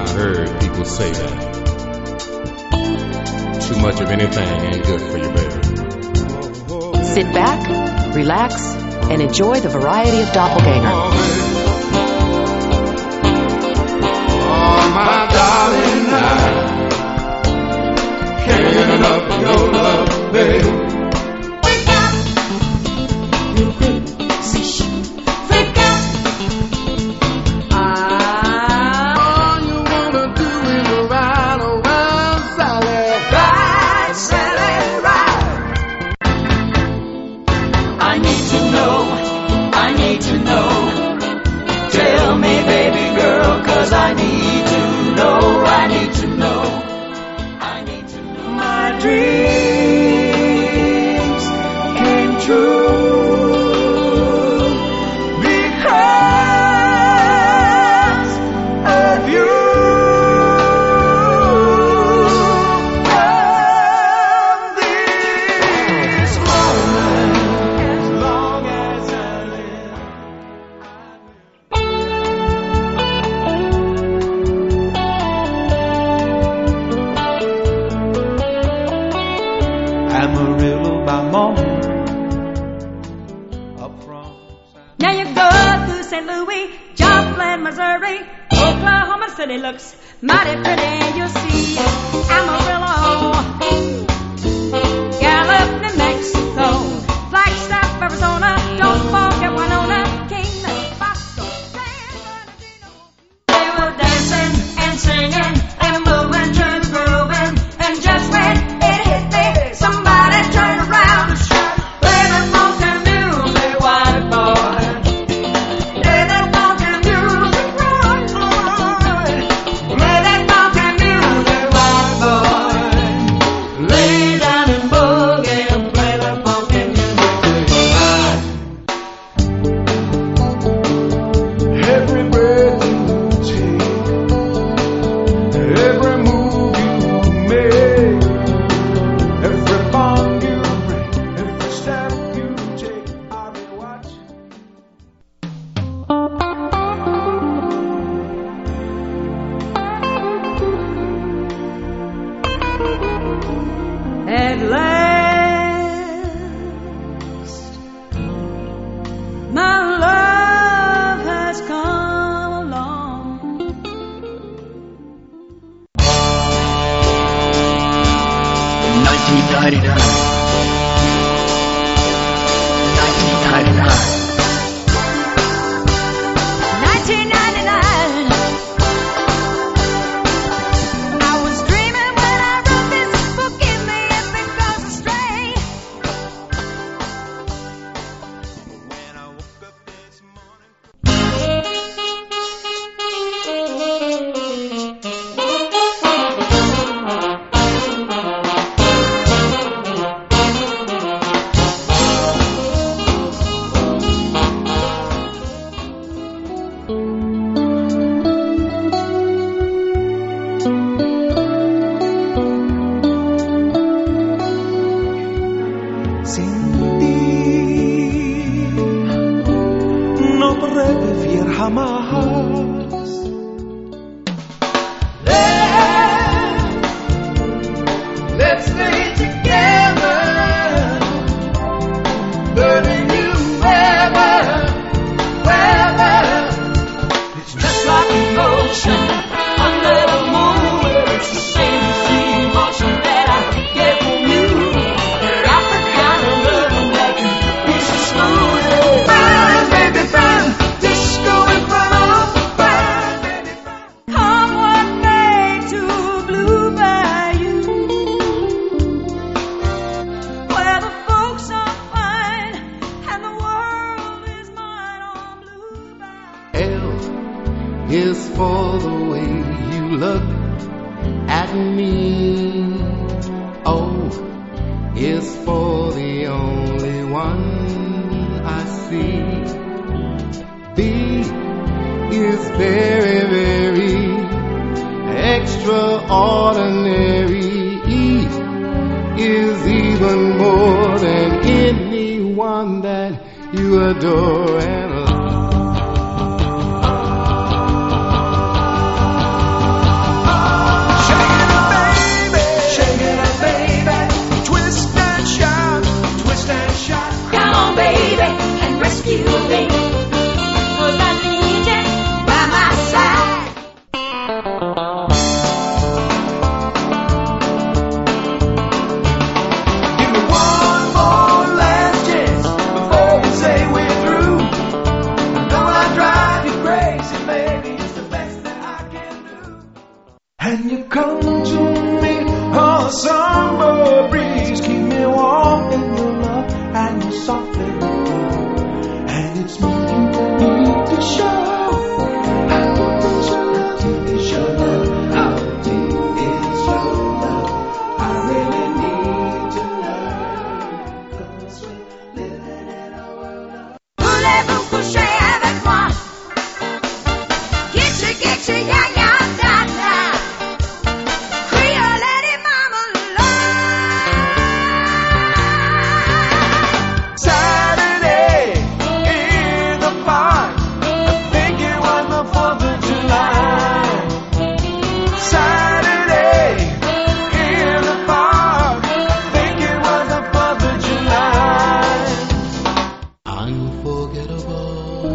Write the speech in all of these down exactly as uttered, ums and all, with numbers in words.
I've heard people say that too much of anything ain't good for you, baby. Sit back, relax, and enjoy the variety of Doppelganger. Oh, oh my darling, I can't get enough of your love, baby. is for the way you look at me. O is for the only one I see. B is very, very extraordinary. E is even more than anyone that you adore and love. easy, baby, it's the best that I can do. And you come to me on a summer breeze, keep me warm in your love and your soft little love. And it's me you need to show. How deep is your love? How deep is your love? I really need to learn, 'cause we're living in a world of... Voulez-vous coucher avec moi? Get you, get you, yeah, yeah, da, da. Creole lady mama love. Saturday in the park, I think it was the fourth of July. Saturday in the park, I think it was the fourth of July. Unforgettable,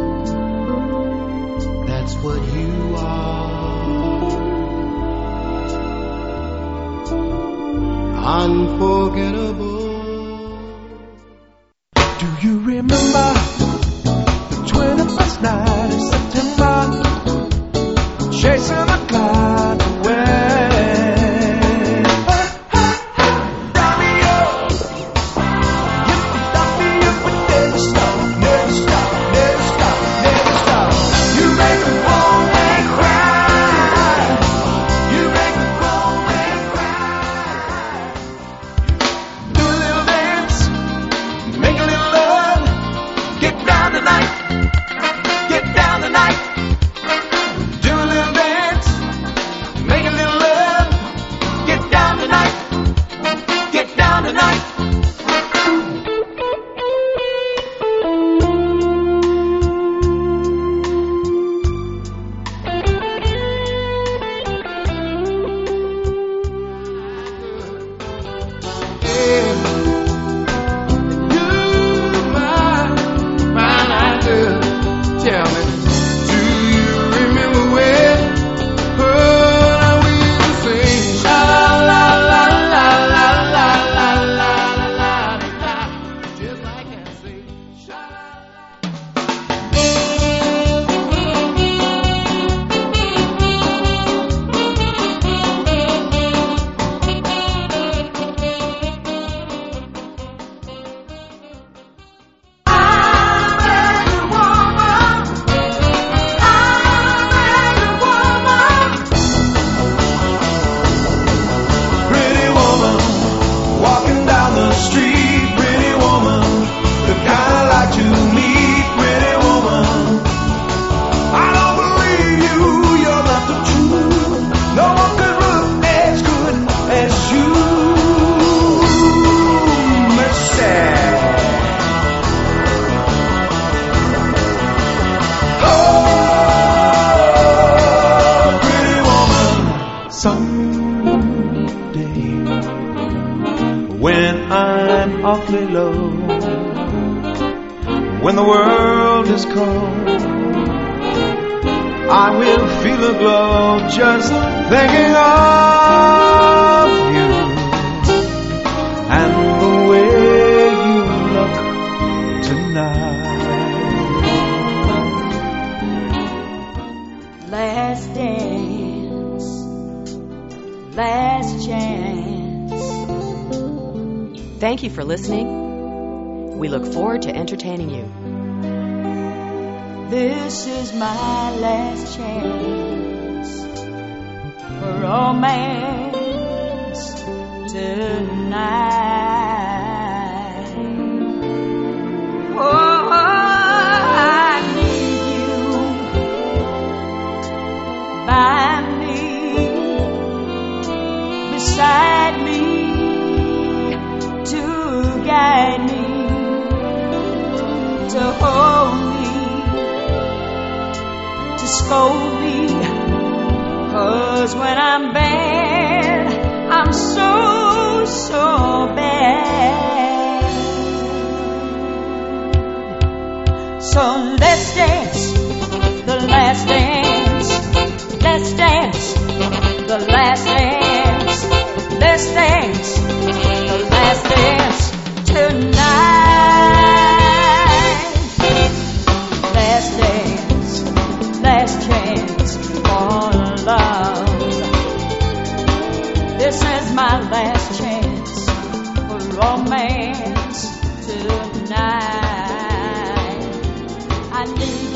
that's what you are. Unforgettable. Do you remember the twenty-first night of September, chasing the cloud away? Stop me up, you can stop me up, but never stop, never stop, never stop, never stop. You make the grown man cry, you make the grown man cry. Do a little dance, make a little love, get down tonight, get down tonight. Do a little dance, make a little love, get down tonight, get down tonight. Tell me, do you remember when oh, we used to sing sha la la la la la la la la la, just like I say sha la la. Pretty woman, walking down the street. Pretty woman, the kind I like to meet. Pretty woman, I don't believe you, you're not the truth. No one could look as good as you. Let's say, oh, pretty woman, someday when I'm awfully low, when the world is cold, I will feel a glow just thinking of you and the way you look tonight. Last dance, last chance. Thank you for listening. We look forward to entertaining you. This is my last chance for romance tonight. Oh, I need you by me, beside me, to guide me, to hold me, to scold me. 'Cause when I'm bad, I'm so, so bad. So let's dance, the last dance. Let's dance, the last dance. Let's dance, the last dance tonight. Last dance, last chance for love. This is my last chance for romance tonight. I need